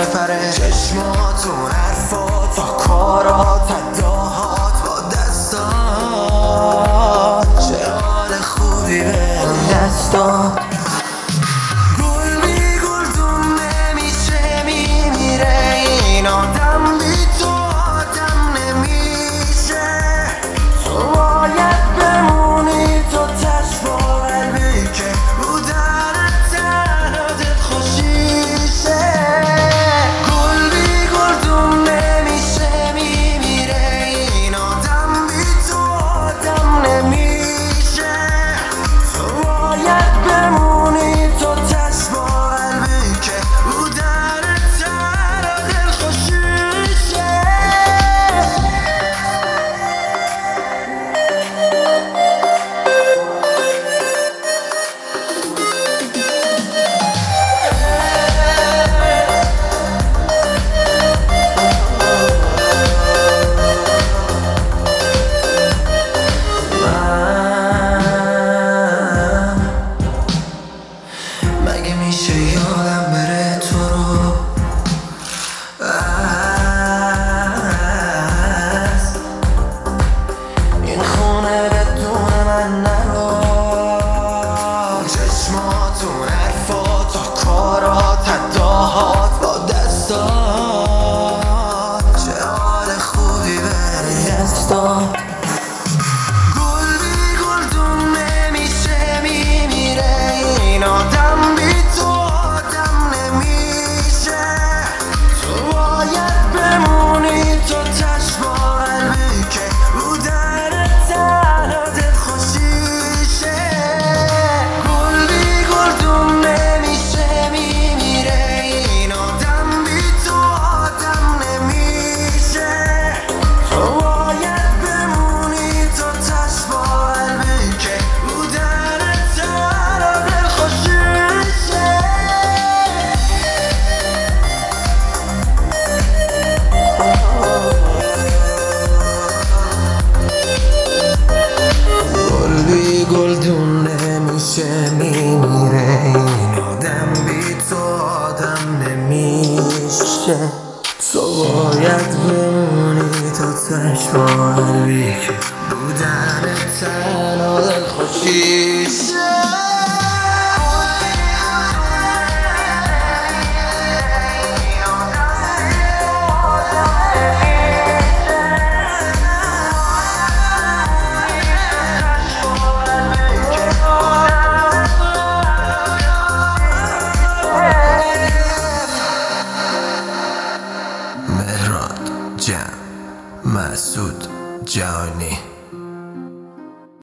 بپره. چشماتون، حرفات، با کارات، اداهات، با دستات، چه حال خوبی به دستات. گل بی گلدون نمیشه، میمیره این آدم، بی تو آدم نمیشه. تو باید بمونی، تو تشبه قلبی که بودن تنها دلخوشیشه. گل بی گلدون نمیشه، میمیره این آدم، بی تو آدم نمیشه. تو باید بمونی، تو تشبه قلبی که بودن تنها دلخوشیشه. مگه میشه یادم بره تو رو از این خونه بدون من نرو. چشماتون، حرفات، با کارات، اداهات، با دستات، چه حال خوبی به دستات. گل بی گلدون نمیشه، میمیره این آدم، بی تو آدم نمیشه. تو باید بمونی، تو تشبه قلبی که بودن تنها دلخوشیشه. گل بی گلدون نمیشه، میمیره این آدم، بی تو آدم نمیشه. تو باید بمونی، تو تشبه قلبی که بودن تنها دلخوشیشه. گل بی گلدون نمیشه، میمیره این آدم، بی تو آدم نمیشه. تو باید بمونی، تو چشم قلبی که بودن تنها دلخوشیشه. مهراد جمع، مسعود جهانی.